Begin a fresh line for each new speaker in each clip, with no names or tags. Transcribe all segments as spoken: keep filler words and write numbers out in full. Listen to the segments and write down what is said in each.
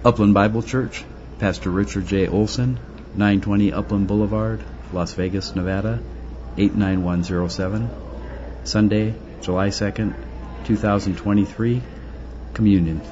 Upland Bible Church, Pastor Richard J. Olson, nine twenty Upland Boulevard, Las Vegas, Nevada, eight nine one zero seven. Sunday, July second, two thousand twenty-three. Communion.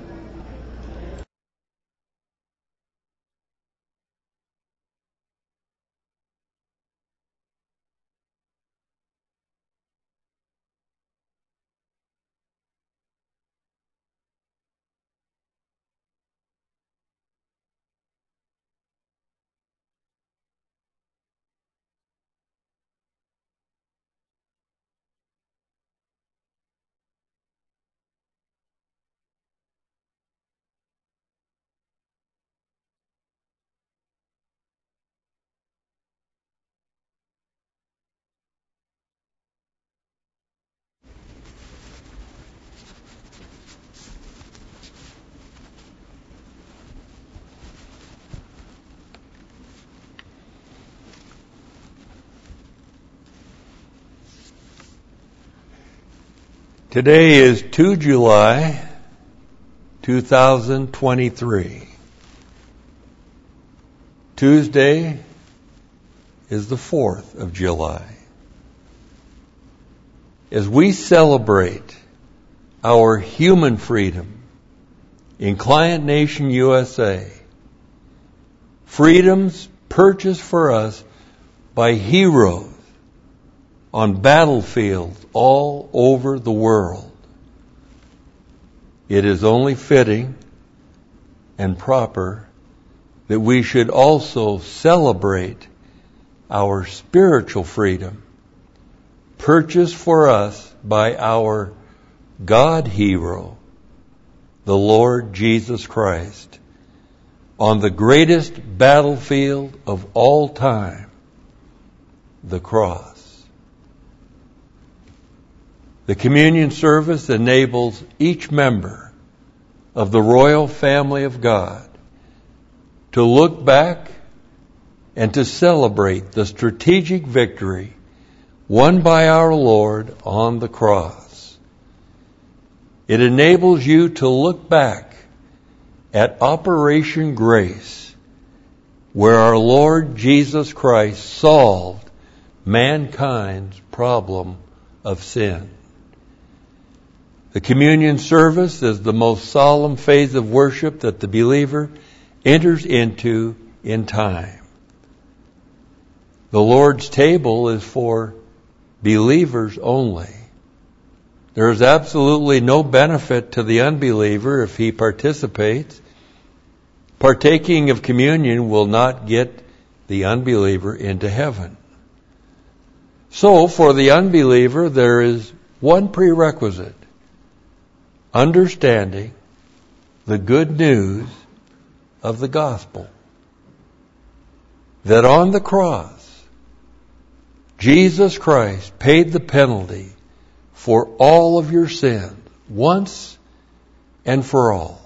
Today is the second of July, two thousand twenty-three. Tuesday is the fourth of July. As we celebrate our human freedom in Client Nation U S A, freedoms purchased for us by heroes on battlefields all over the world, it is only fitting and proper that we should also celebrate our spiritual freedom purchased for us by our God hero, the Lord Jesus Christ, on the greatest battlefield of all time, the cross. The communion service enables each member of the royal family of God to look back and to celebrate the strategic victory won by our Lord on the cross. It enables you to look back at Operation Grace, where our Lord Jesus Christ solved mankind's problem of sin. The communion service is the most solemn phase of worship that the believer enters into in time. The Lord's table is for believers only. There is absolutely no benefit to the unbeliever if he participates. Partaking of communion will not get the unbeliever into heaven. So, for the unbeliever, there is one prerequisite: understanding the good news of the gospel. That on the cross, Jesus Christ paid the penalty for all of your sins, once and for all.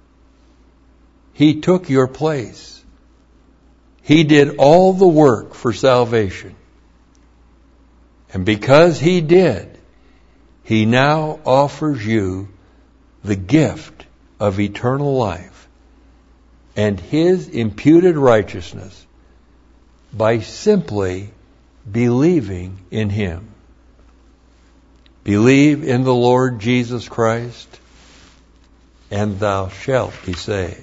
He took your place. He did all the work for salvation. And because He did, He now offers you the gift of eternal life and His imputed righteousness by simply believing in Him. Believe in the Lord Jesus Christ, and thou shalt be saved.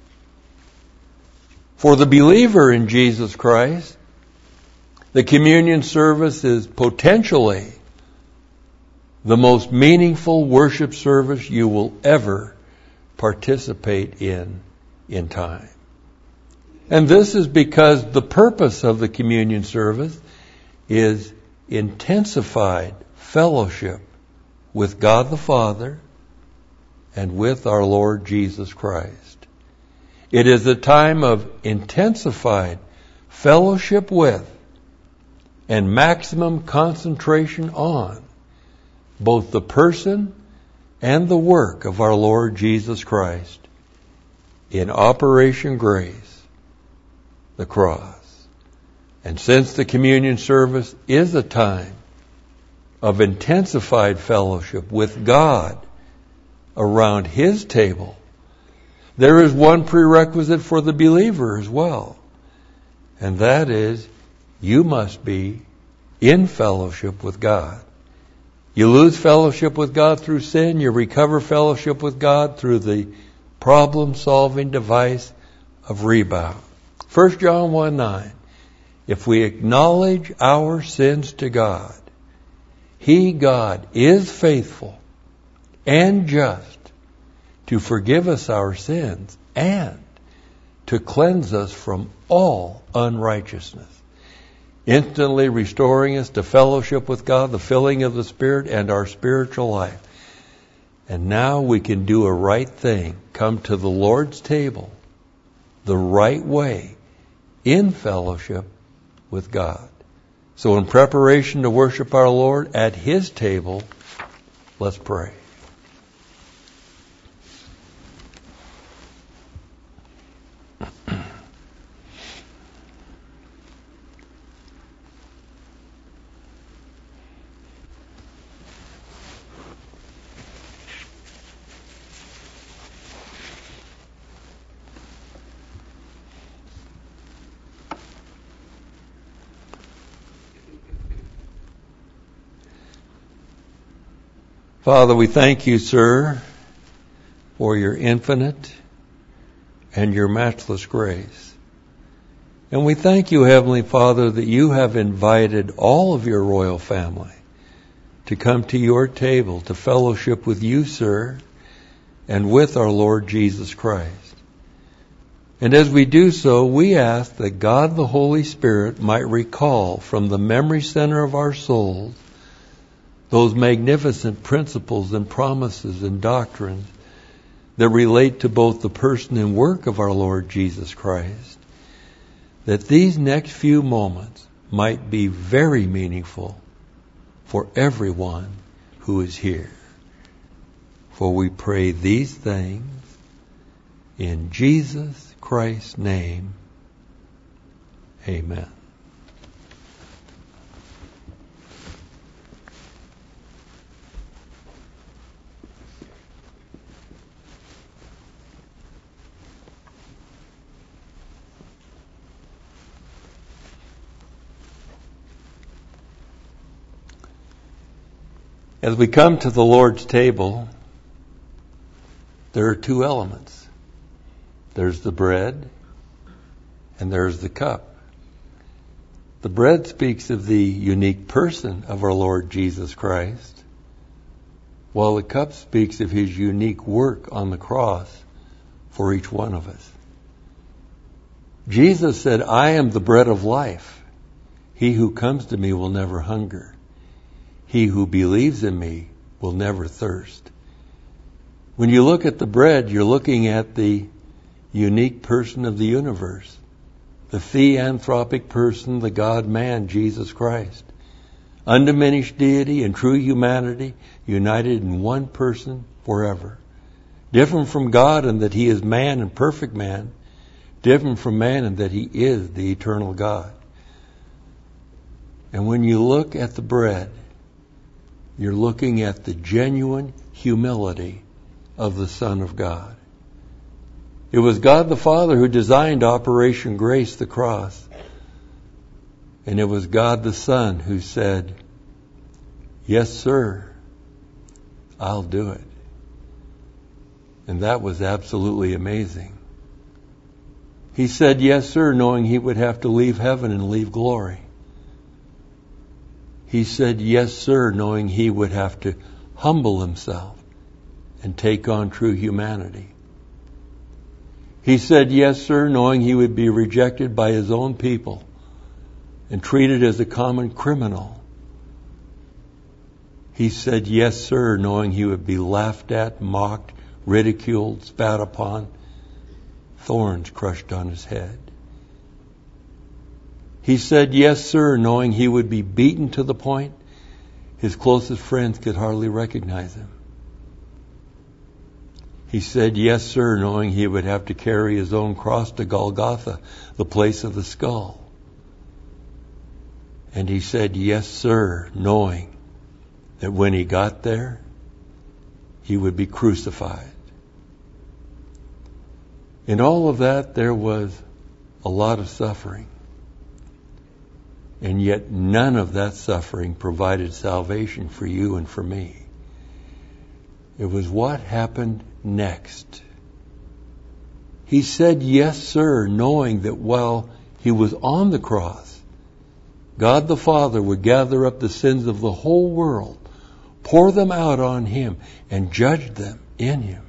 For the believer in Jesus Christ, the communion service is potentially the most meaningful worship service you will ever participate in in time. And this is because the purpose of the communion service is intensified fellowship with God the Father and with our Lord Jesus Christ. It is a time of intensified fellowship with and maximum concentration on both the person and the work of our Lord Jesus Christ in Operation Grace, the cross. And since the communion service is a time of intensified fellowship with God around His table, there is one prerequisite for the believer as well. And that is, you must be in fellowship with God. You lose fellowship with God through sin. You recover fellowship with God through the problem-solving device of rebound. First John one nine. If we acknowledge our sins to God, He, God, is faithful and just to forgive us our sins and to cleanse us from all unrighteousness, instantly restoring us to fellowship with God, the filling of the Spirit, and our spiritual life. And now we can do a right thing, come to the Lord's table the right way, in fellowship with God. So in preparation to worship our Lord at His table, let's pray. Father, we thank you, sir, for your infinite and your matchless grace. And we thank you, Heavenly Father, that you have invited all of your royal family to come to your table to fellowship with you, sir, and with our Lord Jesus Christ. And as we do so, we ask that God the Holy Spirit might recall from the memory center of our souls those magnificent principles and promises and doctrines that relate to both the person and work of our Lord Jesus Christ, that these next few moments might be very meaningful for everyone who is here. For we pray these things in Jesus Christ's name. Amen. As we come to the Lord's table, there are two elements. There's the bread and there's the cup. The bread speaks of the unique person of our Lord Jesus Christ, while the cup speaks of His unique work on the cross for each one of us. Jesus said, I am the bread of life. He who comes to me will never hunger. He who believes in me will never thirst. When you look at the bread, you're looking at the unique person of the universe, the theanthropic person, the God-man, Jesus Christ. Undiminished deity and true humanity, united in one person forever. Different from God in that He is man and perfect man, different from man in that He is the eternal God. And when you look at the bread, you're looking at the genuine humility of the Son of God. It was God the Father who designed Operation Grace, the cross. And it was God the Son who said, yes, sir, I'll do it. And that was absolutely amazing. He said, yes, sir, knowing He would have to leave heaven and leave glory. He said, yes, sir, knowing He would have to humble Himself and take on true humanity. He said, yes, sir, knowing He would be rejected by His own people and treated as a common criminal. He said, yes, sir, knowing He would be laughed at, mocked, ridiculed, spat upon, thorns crushed on His head. He said, yes, sir, knowing He would be beaten to the point His closest friends could hardly recognize Him. He said, yes, sir, knowing He would have to carry His own cross to Golgotha, the place of the skull. And He said, yes, sir, knowing that when He got there, He would be crucified. In all of that, there was a lot of suffering. And yet none of that suffering provided salvation for you and for me. It was what happened next. He said, yes, sir, knowing that while he was on the cross, God the Father would gather up the sins of the whole world, pour them out on him, and judge them in him.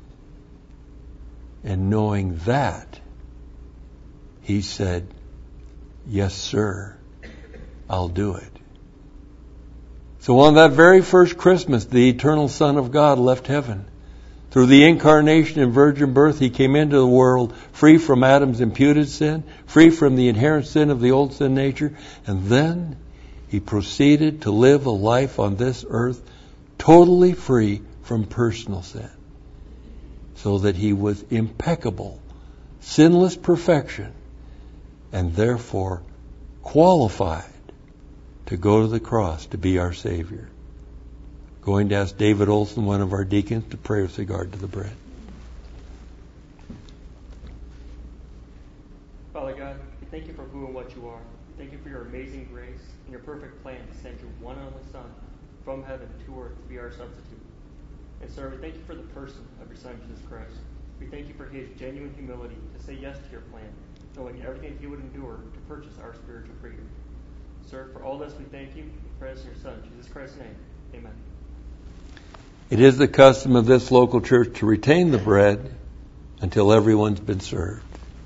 And knowing that, he said, yes, sir, I'll do it. So on that very first Christmas, the eternal Son of God left heaven. Through the incarnation and virgin birth, he came into the world free from Adam's imputed sin, free from the inherent sin of the old sin nature, and then he proceeded to live a life on this earth totally free from personal sin, so that he was impeccable, sinless perfection, and therefore qualified to go to the cross to be our Savior. Going to ask David Olson, one of our deacons, to pray with regard to the bread.
Father God, we thank you for who and what you are. We thank you for your amazing grace and your perfect plan to send your one and only Son from heaven to earth to be our substitute. And sir, we thank you for the person of your Son, Jesus Christ. We thank you for his genuine humility to say yes to your plan, knowing everything he would endure to purchase our spiritual freedom. Sir, for all this we thank you. We pray this in your Son, Jesus Christ's name. Amen.
It is the custom of this local church to retain the bread until everyone's been served.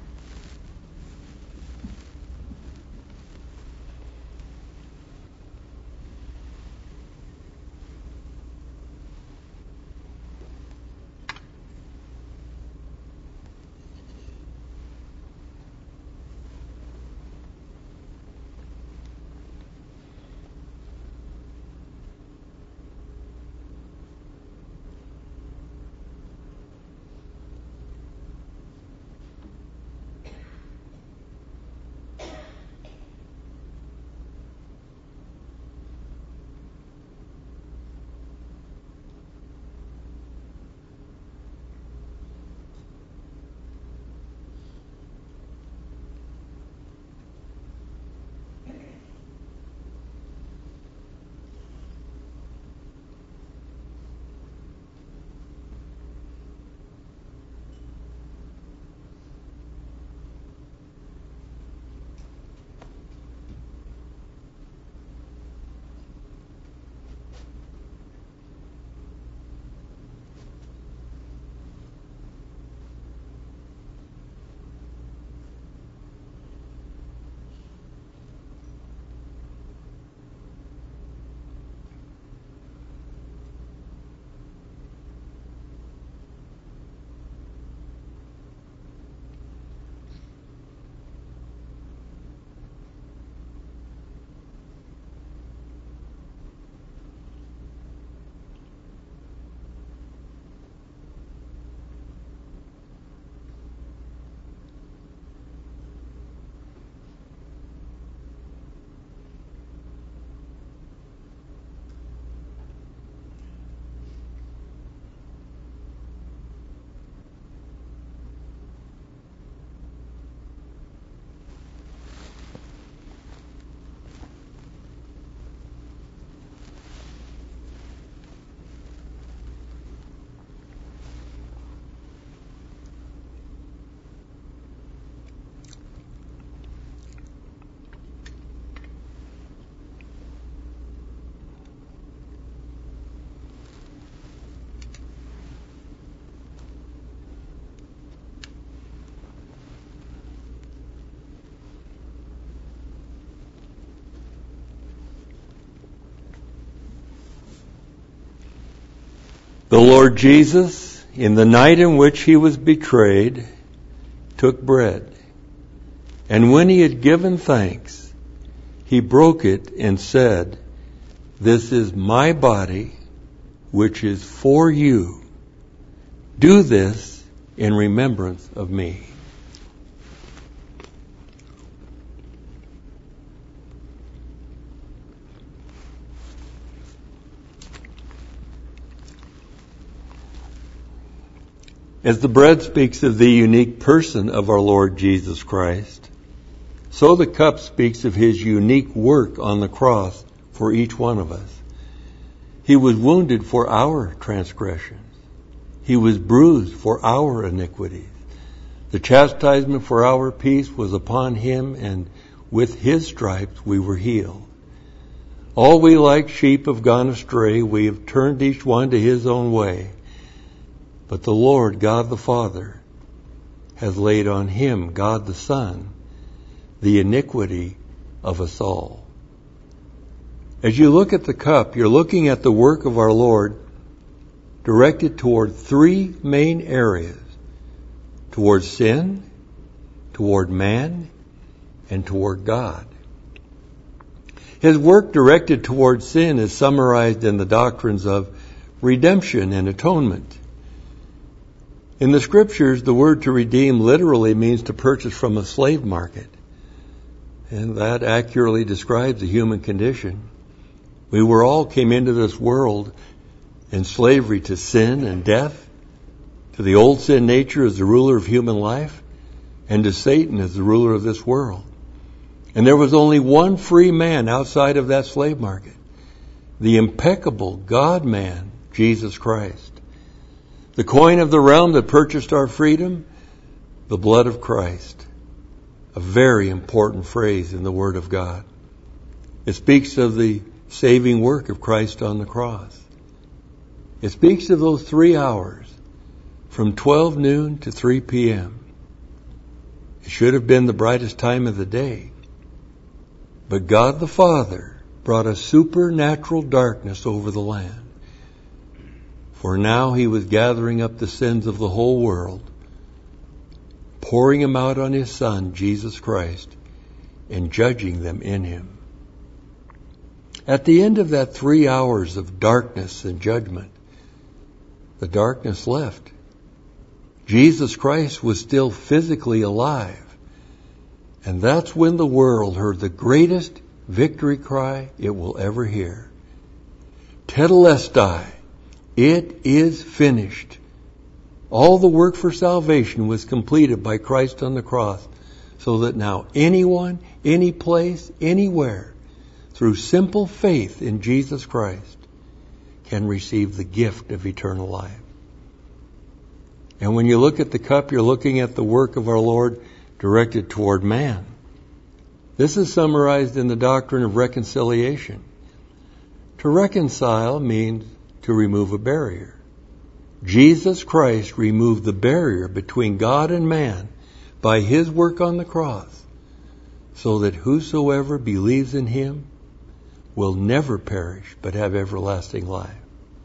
The Lord Jesus, in the night in which he was betrayed, took bread. And when he had given thanks, he broke it and said, "This is my body, which is for you. Do this in remembrance of me." As the bread speaks of the unique person of our Lord Jesus Christ, so the cup speaks of his unique work on the cross for each one of us. He was wounded for our transgressions. He was bruised for our iniquities. The chastisement for our peace was upon him, and with his stripes we were healed. All we like sheep have gone astray. We have turned each one to his own way. But the Lord, God the Father, has laid on him, God the Son, the iniquity of us all. As you look at the cup, you're looking at the work of our Lord directed toward three main areas: toward sin, toward man, and toward God. His work directed toward sin is summarized in the doctrines of redemption and atonement. In the Scriptures, the word to redeem literally means to purchase from a slave market. And that accurately describes the human condition. We were all came into this world in slavery to sin and death, to the old sin nature as the ruler of human life, and to Satan as the ruler of this world. And there was only one free man outside of that slave market, the impeccable God-man, Jesus Christ. The coin of the realm that purchased our freedom, the blood of Christ. A very important phrase in the Word of God. It speaks of the saving work of Christ on the cross. It speaks of those three hours from twelve noon to three p.m. It should have been the brightest time of the day. But God the Father brought a supernatural darkness over the land. For now he was gathering up the sins of the whole world, pouring them out on his Son, Jesus Christ, and judging them in him. At the end of that three hours of darkness and judgment, the darkness left. Jesus Christ was still physically alive. And that's when the world heard the greatest victory cry it will ever hear. Tetelestai, it is finished. All the work for salvation was completed by Christ on the cross, so that now anyone, any place, anywhere, through simple faith in Jesus Christ, can receive the gift of eternal life. And when you look at the cup, you're looking at the work of our Lord directed toward man. This is summarized in the doctrine of reconciliation. To reconcile means to remove a barrier. Jesus Christ removed the barrier between God and man by his work on the cross, so that whosoever believes in him will never perish but have everlasting life.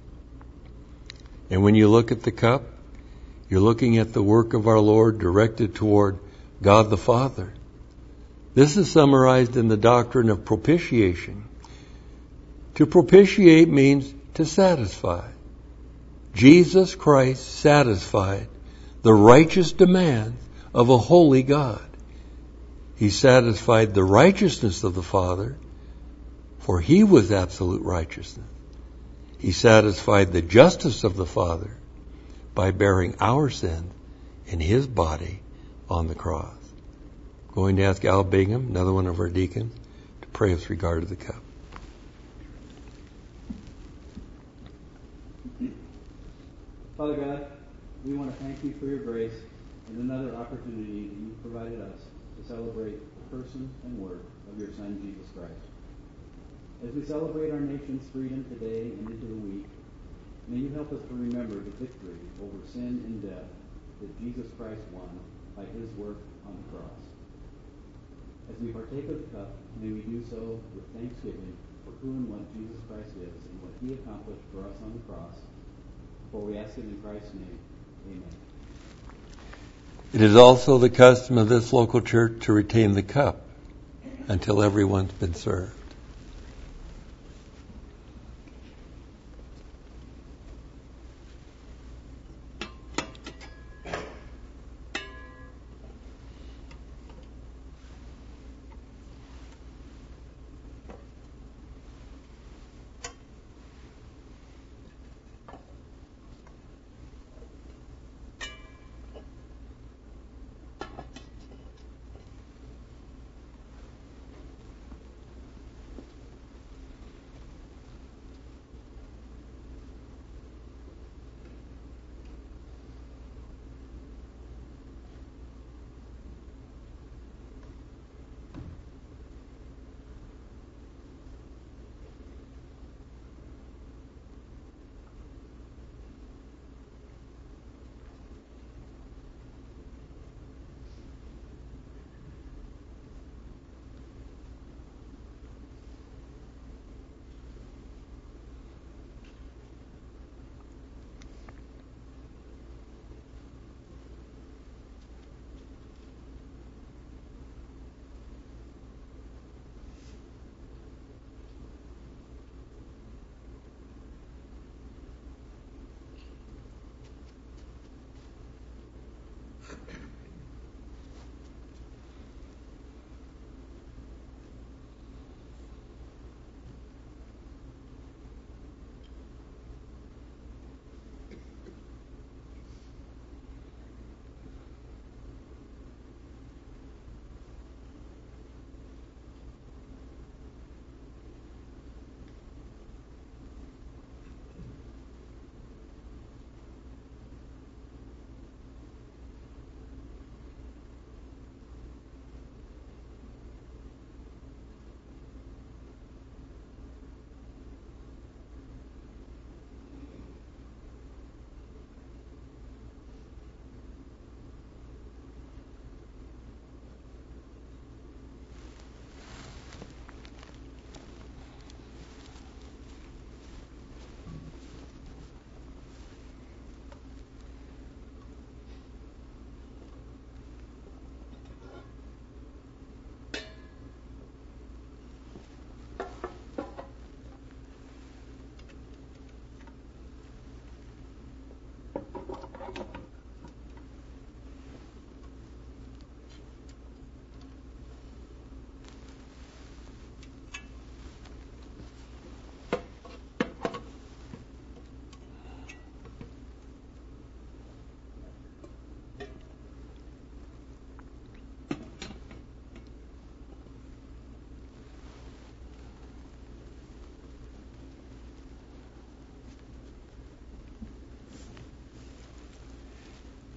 And when you look at the cup, you're looking at the work of our Lord directed toward God the Father. This is summarized in the doctrine of propitiation. To propitiate means to satisfy. Jesus Christ satisfied the righteous demands of a holy God. He satisfied the righteousness of the Father, for he was absolute righteousness. He satisfied the justice of the Father by bearing our sins in his body on the cross. I'm going to ask Al Bingham, another one of our deacons, to pray with regard to the cup.
Father God, we want to thank you for your grace and another opportunity that you've provided us to celebrate the person and work of your Son, Jesus Christ. As we celebrate our nation's freedom today and into the week, may you help us to remember the victory over sin and death that Jesus Christ won by his work on the cross. As we partake of the cup, may we do so with thanksgiving for who and what Jesus Christ is and what he accomplished for us on the cross. For we ask it in Christ's name. Amen.
It is also the custom of this local church to retain the cup until everyone's been served.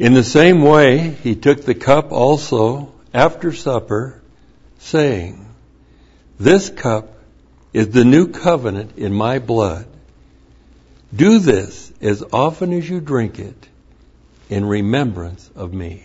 In the same way, he took the cup also after supper, saying, "This cup is the new covenant in my blood. Do this as often as you drink it in remembrance of me."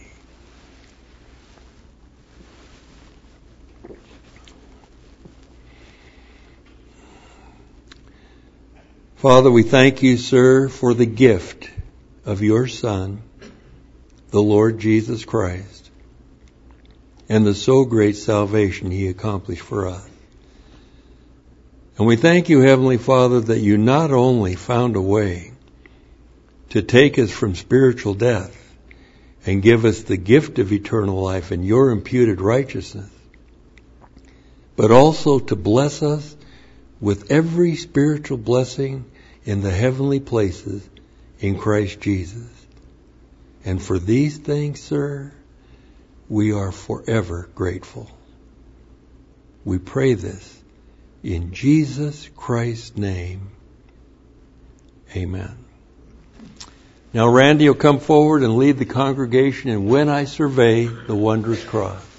Father, we thank you, sir, for the gift of your Son, the Lord Jesus Christ, and the so great salvation he accomplished for us. And we thank you, Heavenly Father, that you not only found a way to take us from spiritual death and give us the gift of eternal life and your imputed righteousness, but also to bless us with every spiritual blessing in the heavenly places in Christ Jesus. And for these things, sir, we are forever grateful. We pray this in Jesus Christ's name. Amen. Now Randy will come forward and lead the congregation in "When I Survey the Wondrous Cross."